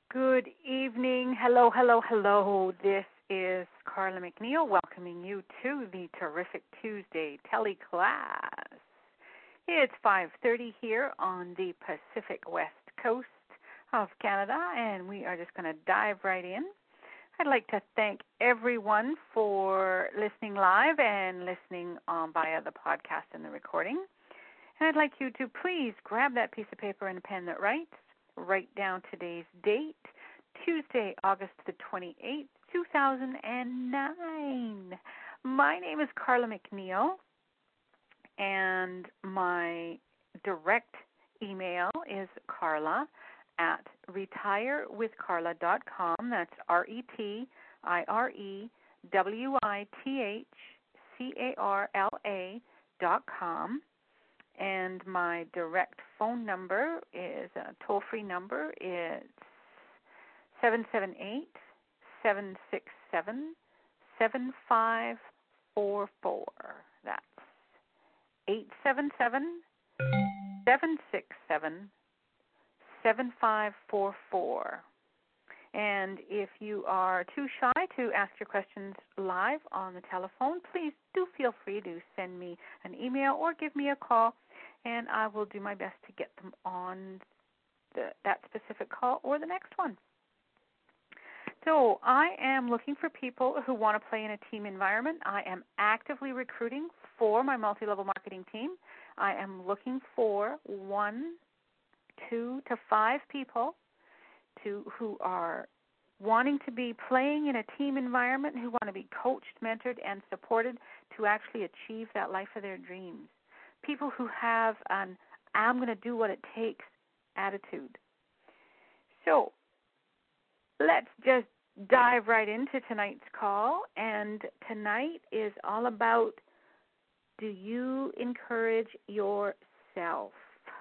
Good evening. Hello, hello, hello. This is Carla McNeil welcoming you to the Terrific Tuesday teleclass. It's 5:30 here on the Pacific West Coast of Canada, and we are just going to dive right in. I'd like to thank everyone for listening live and listening via the podcast and the recording. And I'd like you to please grab that piece of paper and a pen that writes. Write down today's date, Tuesday, August the 28th, 2009. My name is Carla McNeil, and my direct email is carla@retirewithcarla.com. That's RETIREWITHCARLA.com. And my direct phone number is a toll-free number. It's 778-767-7544. That's 877-767-7544. And if you are too shy to ask your questions live on the telephone, please do feel free to send me an email or give me a call, and I will do my best to get them on that specific call or the next one. So I am looking for people who want to play in a team environment. I am actively recruiting for my multi-level marketing team. I am looking for 1, 2 to 5 people who are wanting to be playing in a team environment, who want to be coached, mentored, and supported to actually achieve that life of their dreams. People who have an I'm going to do what it takes attitude. So let's just dive right into tonight's call. And tonight is all about, do you encourage yourself?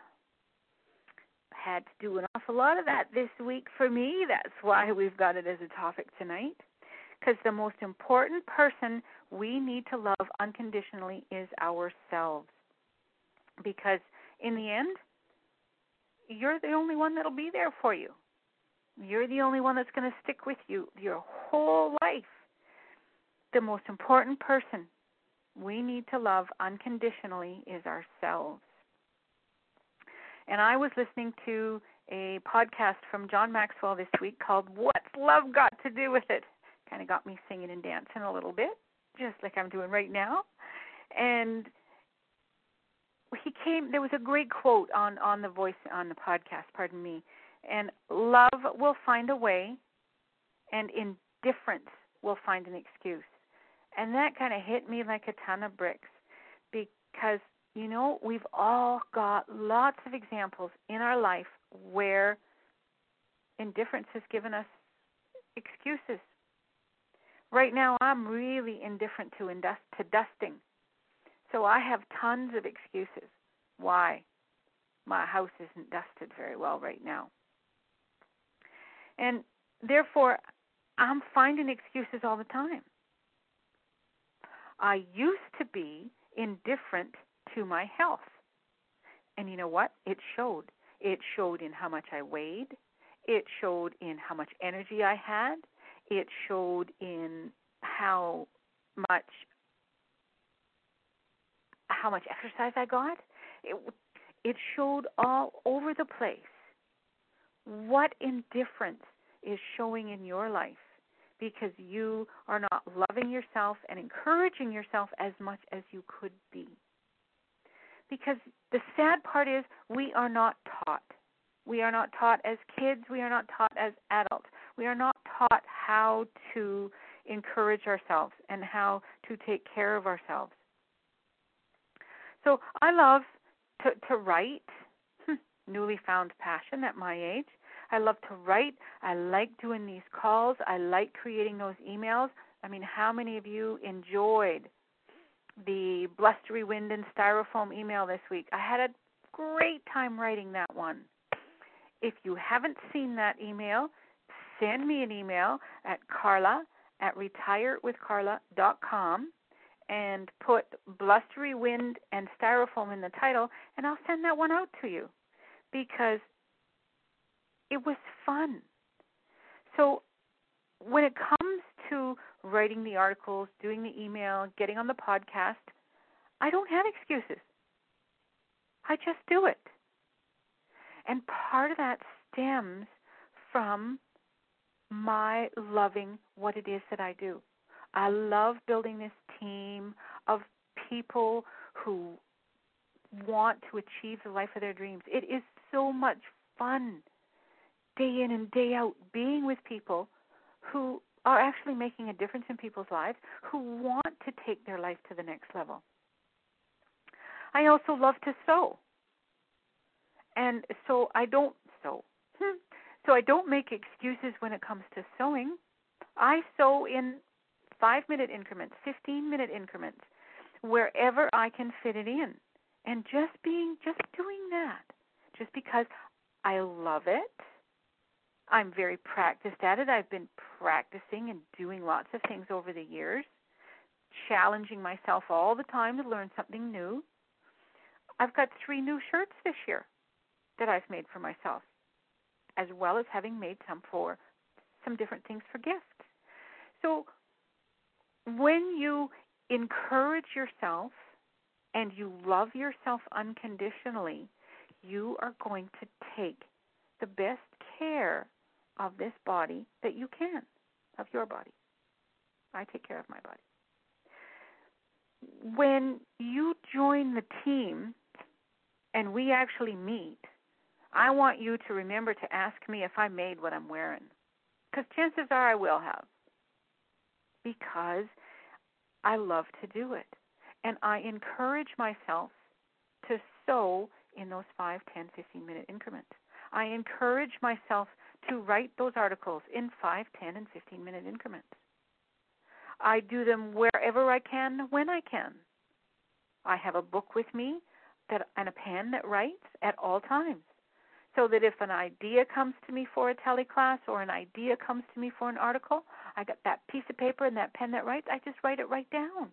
Had to do an awful lot of that this week for me. That's why we've got it as a topic tonight. Because the most important person we need to love unconditionally is ourselves. Because in the end, you're the only one that'll be there for you. You're the only one that's going to stick with you your whole life. The most important person we need to love unconditionally is ourselves. And I was listening to a podcast from John Maxwell this week called What's Love Got to Do with It? Kind of got me singing and dancing a little bit, just like I'm doing right now. And there was a great quote on the voice, on the podcast, pardon me. And love will find a way, and indifference will find an excuse. And that kind of hit me like a ton of bricks, because we've all got lots of examples in our life where indifference has given us excuses. Right now, I'm really indifferent to dusting. So I have tons of excuses why my house isn't dusted very well right now. And therefore, I'm finding excuses all the time. I used to be indifferent to my health. And you know what? It showed. It showed in how much I weighed. It showed in how much energy I had. It showed in how much exercise I got. It showed all over the place. What indifference is showing in your life because you are not loving yourself and encouraging yourself as much as you could be. Because the sad part is we are not taught. We are not taught as kids. We are not taught as adults. We are not taught how to encourage ourselves and how to take care of ourselves. So I love to write, newly found passion at my age. I love to write. I like doing these calls. I like creating those emails. I mean, how many of you enjoyed the blustery wind and styrofoam email this week? I had a great time writing that one. If you haven't seen that email, send me an email at carla@retirewithcarla.com and put blustery wind and styrofoam in the title, and I'll send that one out to you because it was fun. So when it comes to writing the articles, doing the email, getting on the podcast, I don't have excuses. I just do it. And part of that stems from my loving what it is that I do. I love building this team of people who want to achieve the life of their dreams. It is so much fun, day in and day out, being with people who are actually making a difference in people's lives, who want to take their life to the next level. I also love to sew. And so I don't sew. So I don't make excuses when it comes to sewing. I sew in 5-minute increments, 15-minute increments, wherever I can fit it in. And just doing that, just because I love it. I'm very practiced at it. I've been practicing and doing lots of things over the years, challenging myself all the time to learn something new. I've got 3 new shirts this year that I've made for myself, as well as having made some different things for gifts. So when you encourage yourself and you love yourself unconditionally, you are going to take the best care of this body that you can, of your body. I take care of my body. When you join the team and we actually meet, I want you to remember to ask me if I made what I'm wearing, because chances are I will have, because I love to do it. And I encourage myself to sew in those 5, 10, 15-minute increments. I encourage myself to write those articles in 5, 10, and 15-minute increments. I do them wherever I can, when I can. I have a book with me and a pen that writes at all times, so that if an idea comes to me for a teleclass or an idea comes to me for an article, I got that piece of paper and that pen that writes, I just write it right down.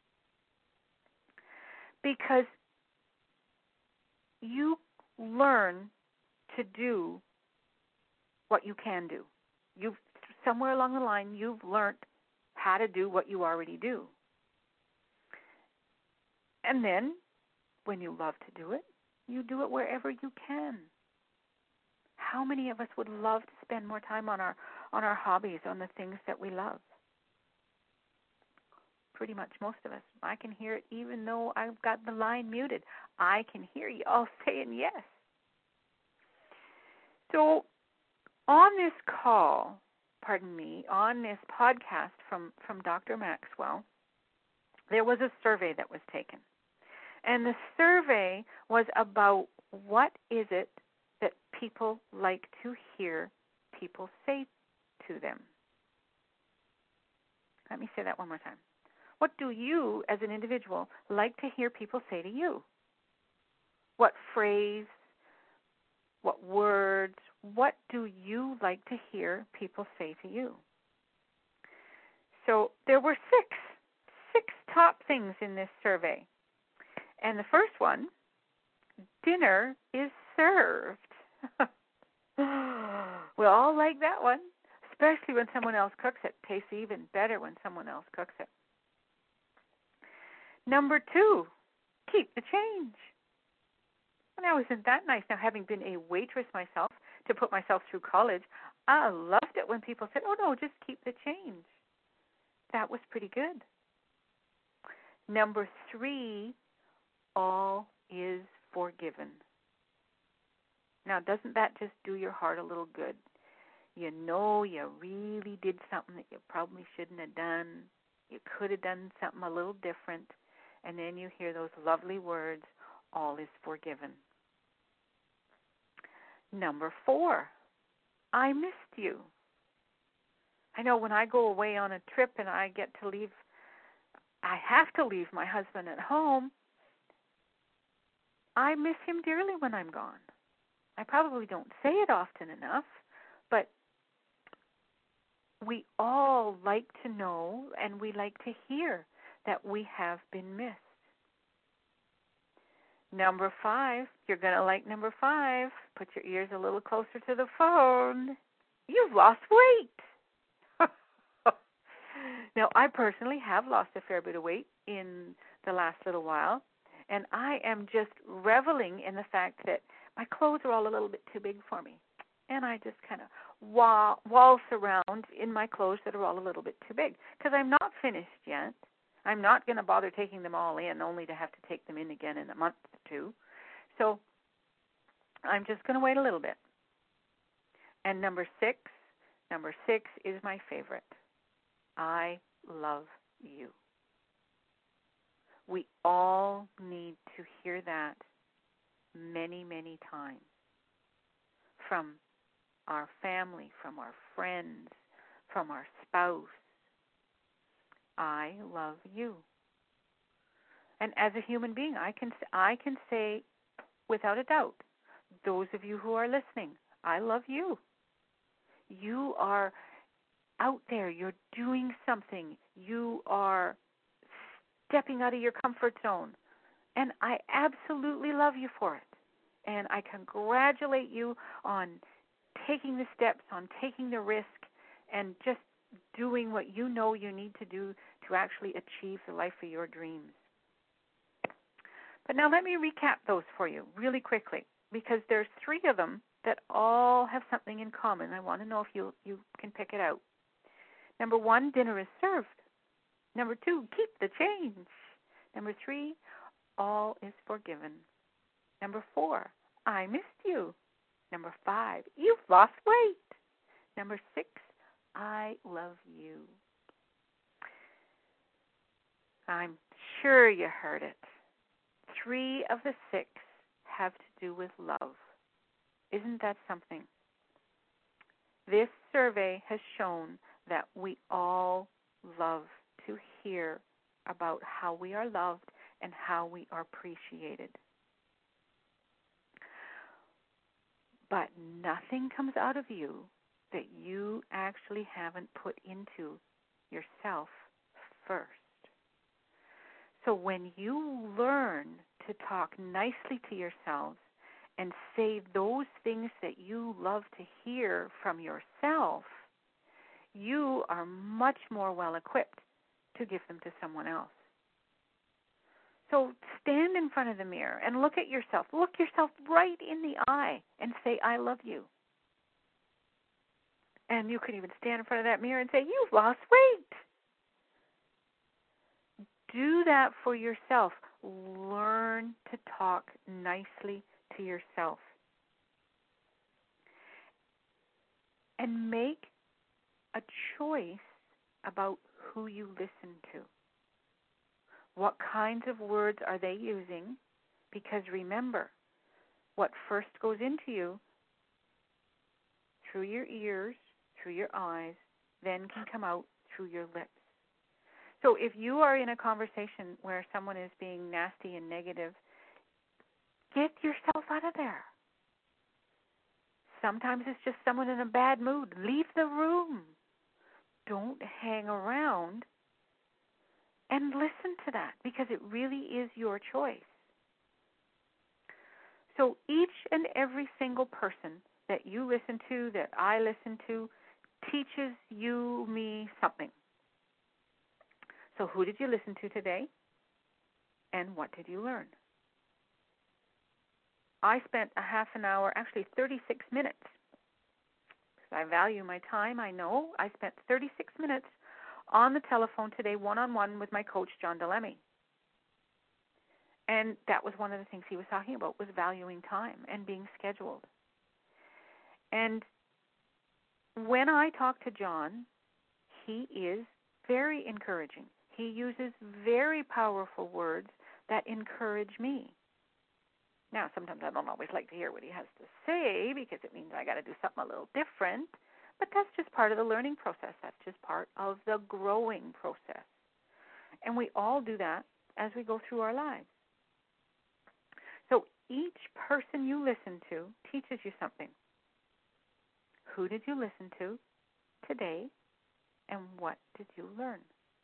Because you learn to do what you can do. Somewhere along the line, you've learned how to do what you already do. And then, when you love to do it, you do it wherever you can. How many of us would love to spend more time on our hobbies, on the things that we love? Pretty much most of us. I can hear it even though I've got the line muted. I can hear you all saying yes. So on this podcast from Dr. Maxwell, there was a survey that was taken. And the survey was about what is it that people like to hear people say to them. Let me say that one more time. What do you, as an individual, like to hear people say to you? What phrase, what words, what do you like to hear people say to you? So there were six top things in this survey. And the first one, dinner is served. We all like that one, especially when someone else cooks it. Tastes even better when someone else cooks it. Number 2, keep the change. Now, isn't that nice? Now, having been a waitress myself to put myself through college, I loved it when people said, oh, no, just keep the change. That was pretty good. Number 3, all is forgiven. Now, doesn't that just do your heart a little good? You know you really did something that you probably shouldn't have done. You could have done something a little different. And then you hear those lovely words, all is forgiven. Number 4, I missed you. I know when I go away on a trip and I have to leave my husband at home, I miss him dearly when I'm gone. I probably don't say it often enough, but we all like to know and we like to hear that we have been missed. Number 5, you're going to like number 5. Put your ears a little closer to the phone. You've lost weight. Now, I personally have lost a fair bit of weight in the last little while, and I am just reveling in the fact that my clothes are all a little bit too big for me. And I just kind of waltz around in my clothes that are all a little bit too big because I'm not finished yet. I'm not going to bother taking them all in only to have to take them in again in a month or two. So I'm just going to wait a little bit. And number six is my favorite. I love you. We all need to hear that many, many times from our family, from our friends, from our spouse. I love you. And as a human being, I can say without a doubt, those of you who are listening, I love you. You are out there. You're doing something. You are stepping out of your comfort zone. And I absolutely love you for it. And I congratulate you on taking the steps, on taking the risk, and just doing what you know you need to do to actually achieve the life of your dreams. But now let me recap those for you really quickly, because there's three of them that all have something in common. I want to know if you can pick it out. Number one, dinner is served. Number two, keep the change. Number three, all is forgiven. Number four, I missed you. Number five, you've lost weight. Number six, I love you. I'm sure you heard it. 3 of the 6 have to do with love. Isn't that something? This survey has shown that we all love to hear about how we are loved and how we are appreciated. But nothing comes out of you that you actually haven't put into yourself first. So when you learn to talk nicely to yourselves and say those things that you love to hear from yourself, you are much more well equipped to give them to someone else. So stand in front of the mirror and look at yourself. Look yourself right in the eye and say, I love you. And you can even stand in front of that mirror and say, you've lost weight. Do that for yourself. Learn to talk nicely to yourself. And make a choice about who you listen to. What kinds of words are they using? Because remember, what first goes into you through your ears, through your eyes, then can come out through your lips. So if you are in a conversation where someone is being nasty and negative, get yourself out of there. Sometimes it's just someone in a bad mood. Leave the room. Don't hang around and listen to that, because it really is your choice. So each and every single person that you listen to, that I listen to, teaches you, me, something. So who did you listen to today? And what did you learn? I spent a half an hour, actually 36 minutes, because I value my time, I know. I spent 36 minutes on the telephone today, one-on-one with my coach, John DeLemme. And that was one of the things he was talking about, was valuing time and being scheduled. And when I talk to John, he is very encouraging. He uses very powerful words that encourage me. Now, sometimes I don't always like to hear what he has to say, because it means I got to do something a little different. But that's just part of the learning process. That's just part of the growing process. And we all do that as we go through our lives. So each person you listen to teaches you something. Who did you listen to today, and what did you learn?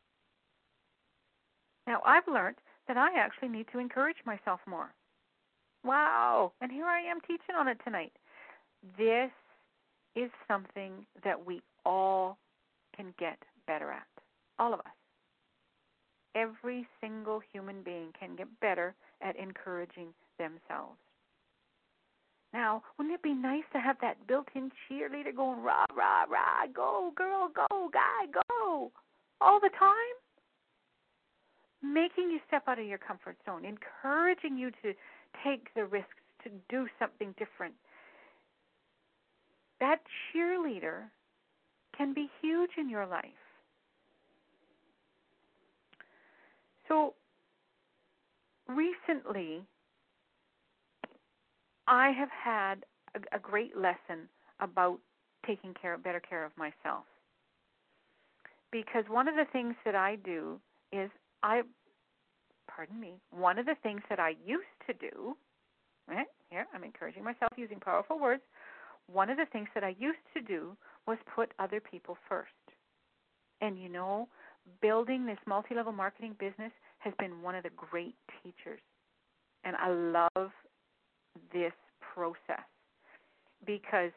Now, I've learned that I actually need to encourage myself more. Wow! And here I am teaching on it tonight. This is something that we all can get better at. All of us. Every single human being can get better at encouraging themselves. Now, wouldn't it be nice to have that built-in cheerleader going, rah, rah, rah, go, girl, go, guy, go, all the time? Making you step out of your comfort zone, encouraging you to take the risks, to do something different. That cheerleader can be huge in your life. So, recently, I have had a great lesson about taking better care of myself. Because one of the things that I do is one of the things that I used to do, right, here I'm encouraging myself using powerful words, one of the things that I used to do was put other people first. And building this multi-level marketing business has been one of the great teachers. And I love this process because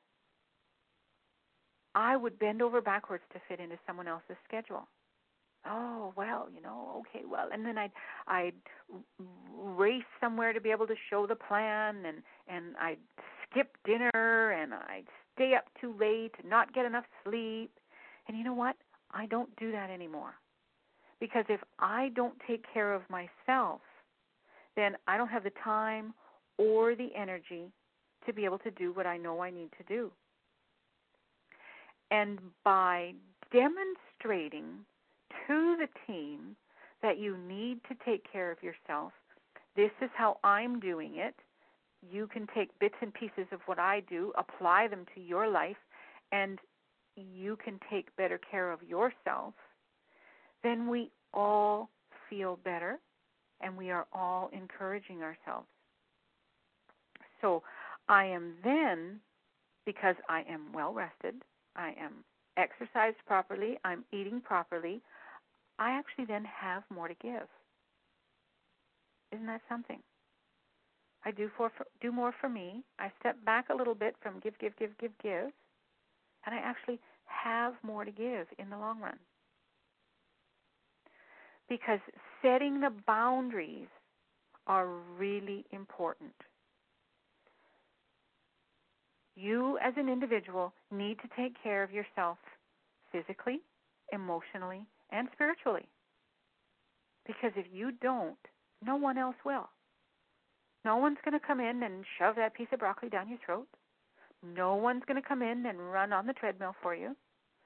I would bend over backwards to fit into someone else's schedule. Oh, well, okay, well, and then I'd race somewhere to be able to show the plan, and I'd skip dinner, and I'd stay up too late, not get enough sleep. And you know what? I don't do that anymore. Because if I don't take care of myself, then I don't have the time or the energy to be able to do what I know I need to do. And by demonstrating to the team that you need to take care of yourself, this is how I'm doing it. You can take bits and pieces of what I do, apply them to your life, and you can take better care of yourself. Then we all feel better, and we are all encouraging ourselves. So I am then, because I am well rested, I am exercised properly, I'm eating properly, I actually then have more to give. Isn't that something? I do more for me. I step back a little bit from give, and I actually have more to give in the long run. Because setting the boundaries are really important. You as an individual need to take care of yourself physically, emotionally, and spiritually. Because if you don't, no one else will. No one's going to come in and shove that piece of broccoli down your throat. No one's going to come in and run on the treadmill for you.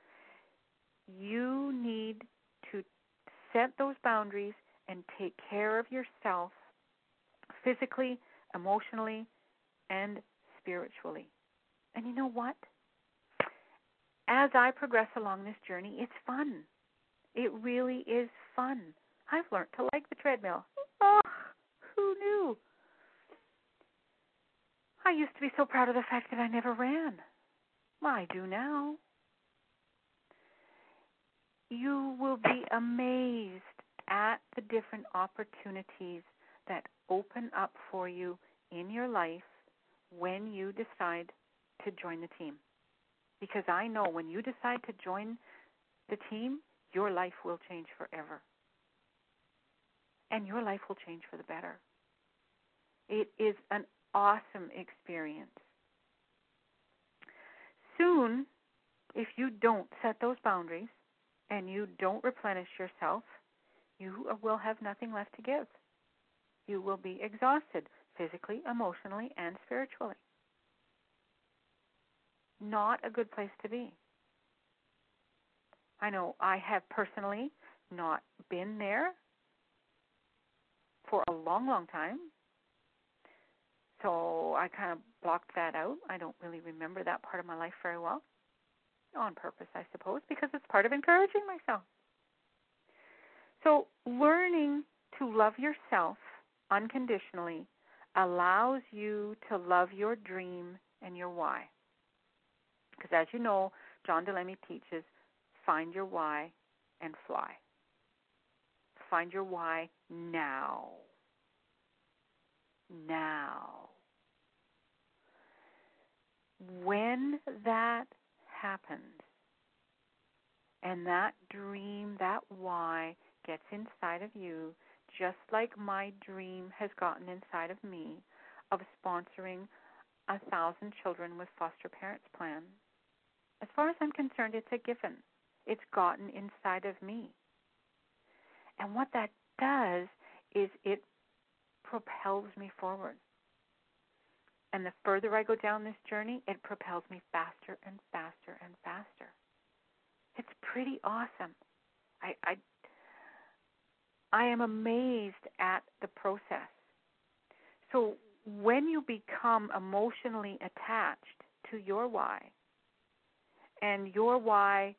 You need to set those boundaries and take care of yourself physically, emotionally, and spiritually. And you know what? As I progress along this journey, it's fun. It really is fun. I've learned to like the treadmill. Oh, who knew? I used to be so proud of the fact that I never ran. Well, I do now. You will be amazed at the different opportunities that open up for you in your life when you decide to join the team. Because I know when you decide to join the team, your life will change forever. And your life will change for the better. It is an awesome experience. Soon, if you don't set those boundaries and you don't replenish yourself, you will have nothing left to give. You will be exhausted physically, emotionally, and spiritually. Not a good place to be. I know I have personally not been there for a long, long time. So I kind of blocked that out. I don't really remember that part of my life very well. On purpose, I suppose, because it's part of encouraging myself. So learning to love yourself unconditionally allows you to love your dream and your why. Because as you know, John Delemy teaches, find your why and fly. Find your why now. Now. when that happens, and that dream, that why, gets inside of you, just like my dream has gotten inside of me of sponsoring 1,000 children with foster parents plan. As far as I'm concerned, it's a given. It's gotten inside of me. And what that does is it propels me forward. And the further I go down this journey, it propels me faster and faster and faster. It's pretty awesome. I am amazed at the process. So when you become emotionally attached to your why, and your why,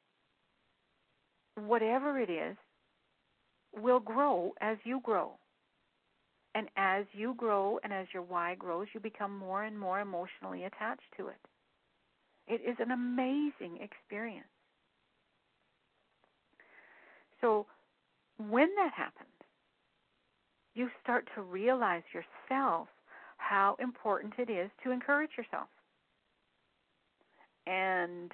whatever it is, will grow as you grow. And as you grow and as your why grows, you become more and more emotionally attached to it. It is an amazing experience. So when that happens, you start to realize yourself how important it is to encourage yourself. And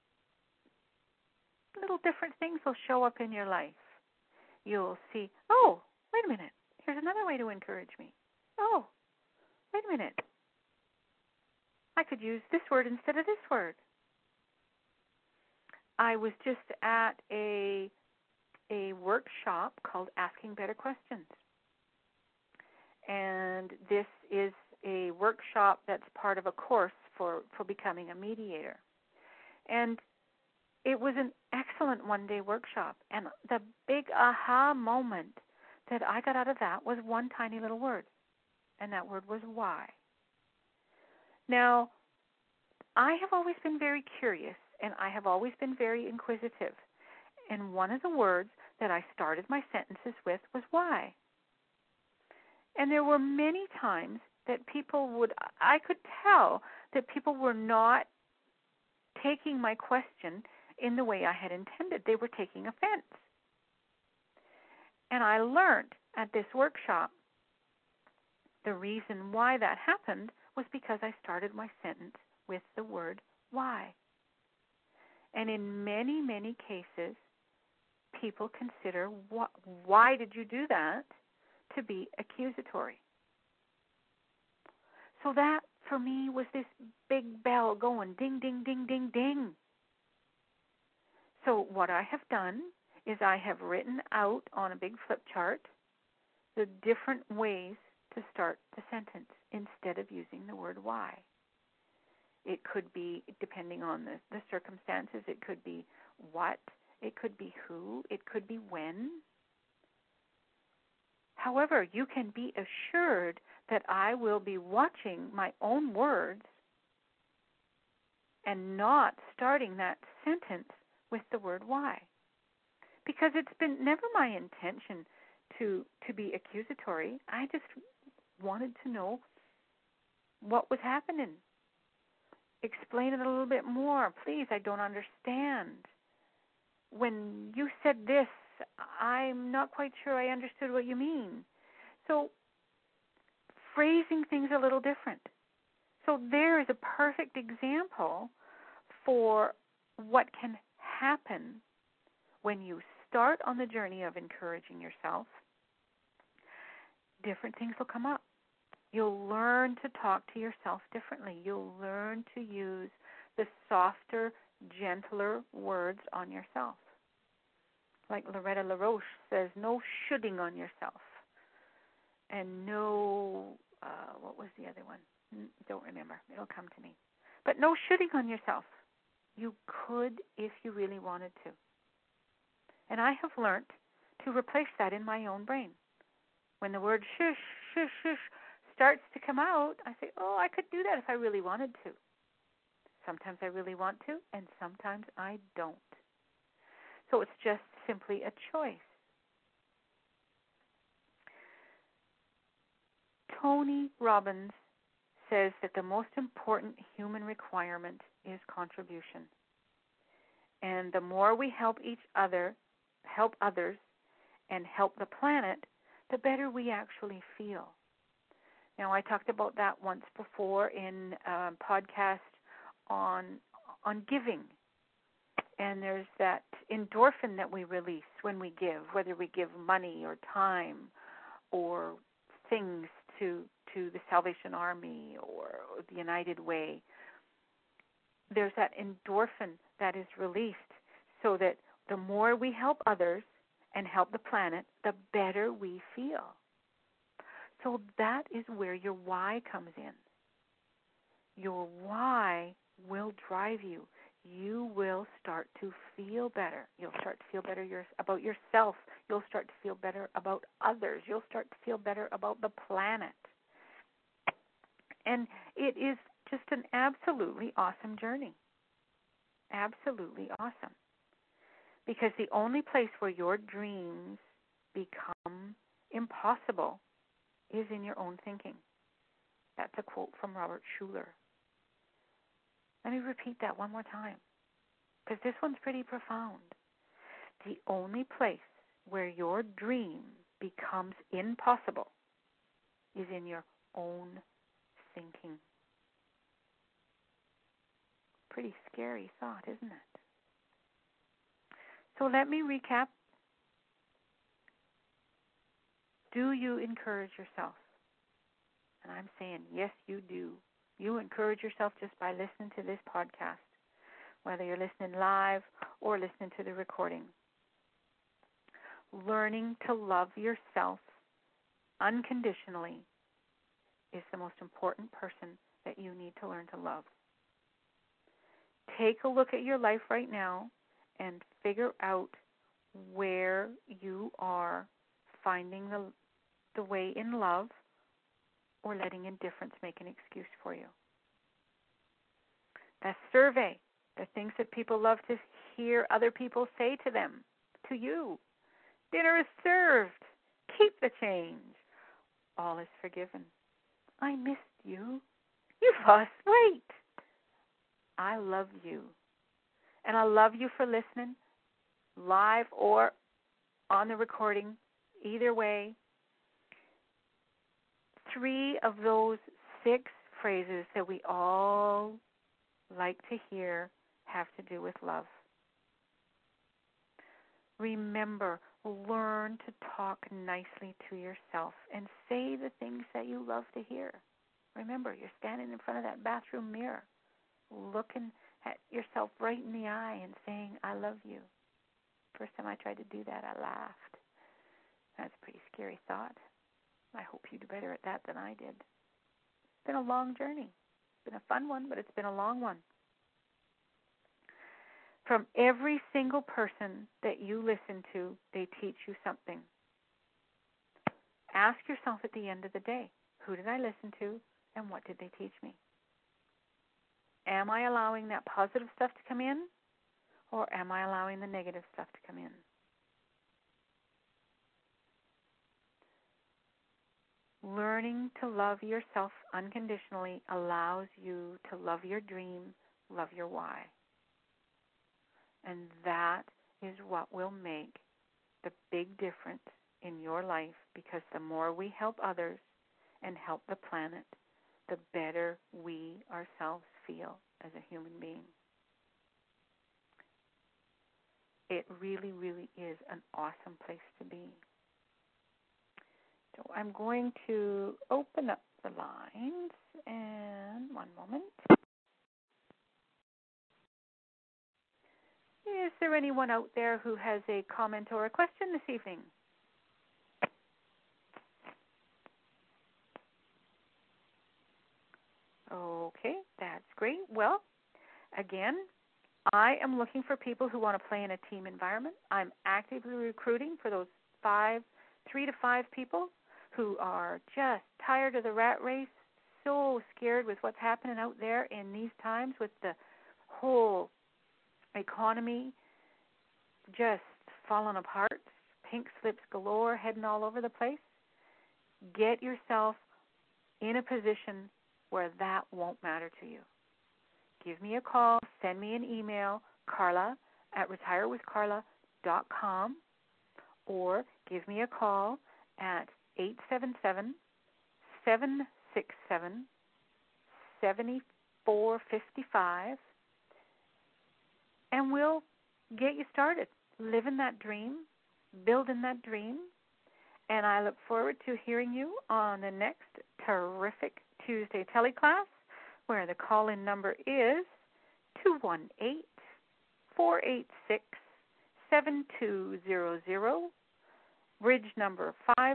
little different things will show up in your life. You'll see, oh, wait a minute, here's another way to encourage me. Oh, wait a minute, I could use this word instead of this word. I was just at a workshop called Asking Better Questions. And this is a workshop that's part of a course for becoming a mediator. And it was an excellent one-day workshop. And the big aha moment that I got out of that was one tiny little word. And that word was why. Now, I have always been very curious, and I have always been very inquisitive. And one of the words that I started my sentences with was why. And there were many times that I could tell that people were not taking my question in the way I had intended. They were taking offense. And I learned at this workshop the reason why that happened was because I started my sentence with the word why. And in many, many cases, people consider, why did you do that, to be accusatory. So that, for me, was this big bell going ding, ding, ding, ding, ding. So what I have done is I have written out on a big flip chart the different ways to start the sentence instead of using the word why. It could be, depending on the circumstances, it could be what, it could be who, it could be when. However, you can be assured that I will be watching my own words and not starting that sentence with the word why. Because it's been never my intention to be accusatory. I just wanted to know what was happening. Explain it a little bit more. Please, I don't understand. When you said this, I'm not quite sure I understood what you mean. So phrasing things a little different. So there is a perfect example for what can happen when you start on the journey of encouraging yourself. Different things will come up. You'll learn to talk to yourself differently. You'll learn to use the softer, gentler words on yourself. Like Loretta LaRoche says, no shoulding on yourself. And no, what was the other one? Don't remember. It'll come to me. But no shoulding on yourself. You could if you really wanted to. And I have learned to replace that in my own brain. When the word shush, shush, shush starts to come out, I say, oh, I could do that if I really wanted to. Sometimes I really want to, and sometimes I don't. So it's just simply a choice. Tony Robbins says that the most important human requirement is contribution. And the more we help help others, and help the planet, the better we actually feel. Now, I talked about that once before in podcast on giving. And there's that endorphin that we release when we give, whether we give money or time or things to the Salvation Army or the United Way. There's that endorphin that is released so that the more we help others and help the planet, the better we feel. So that is where your why comes in. Your why will drive you. You will start to feel better. You'll start to feel better about yourself. You'll start to feel better about others. You'll start to feel better about the planet. And it is just an absolutely awesome journey. Absolutely awesome. Because the only place where your dreams become impossible is in your own thinking. That's a quote from Robert Schuller. Let me repeat that one more time, because this one's pretty profound. The only place where your dream becomes impossible is in your own thinking. Pretty scary thought, isn't it? So let me recap. Do you encourage yourself? And I'm saying, yes, you do. You encourage yourself just by listening to this podcast, whether you're listening live or listening to the recording. Learning to love yourself unconditionally is the most important person that you need to learn to love. Take a look at your life right now and figure out where you are finding the way in love or letting indifference make an excuse for you. That survey, the things that people love to hear other people say to them, to you. Dinner is served. Keep the change. All is forgiven. I missed you. You've lost weight. I love you. And I love you for listening, live or on the recording, either way. 3 of those 6 phrases that we all like to hear have to do with love. Remember, learn to talk nicely to yourself and say the things that you love to hear. Remember, you're standing in front of that bathroom mirror, looking at yourself right in the eye and saying, I love you. First time I tried to do that, I laughed. That's a pretty scary thought. I hope you do better at that than I did. It's been a long journey. It's been a fun one, but it's been a long one. From every single person that you listen to, they teach you something. Ask yourself at the end of the day, who did I listen to and what did they teach me? Am I allowing that positive stuff to come in, or am I allowing the negative stuff to come in? Learning to love yourself unconditionally allows you to love your dream, love your why. And that is what will make the big difference in your life, because the more we help others and help the planet, the better we ourselves feel as a human being. It really, really is an awesome place to be. So I'm going to open up the lines, and one moment. Is there anyone out there who has a comment or a question this evening? Okay, that's great. Well, again, I am looking for people who want to play in a team environment. I'm actively recruiting for those 3 to 5 people who are just tired of the rat race, so scared with what's happening out there in these times with the whole economy just falling apart, pink slips galore, heading all over the place. Get yourself in a position where that won't matter to you. Give me a call, send me an email, Carla@retirewithcarla.com, or give me a call at 877-767-7400. 455, and we'll get you started living that dream, building that dream. And I look forward to hearing you on the next terrific Tuesday teleclass, where the call-in number is 218-486-7200, bridge number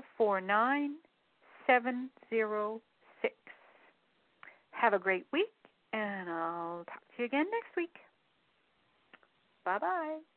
549706. Have a great week, and I'll talk to you again next week. Bye-bye.